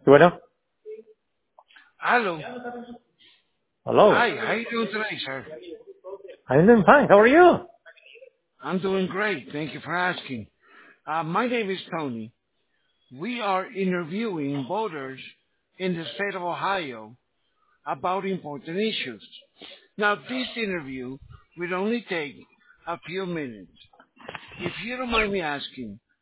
Sí, bueno. Hello. Hello. Hi, how you doing today, sir? I'm doing fine. How are you? I'm doing great. Thank you for asking. My name is Tony. We are interviewing voters in the state of Ohio about important issues. Now, this interview will only take a few minutes. If you don't mind me asking,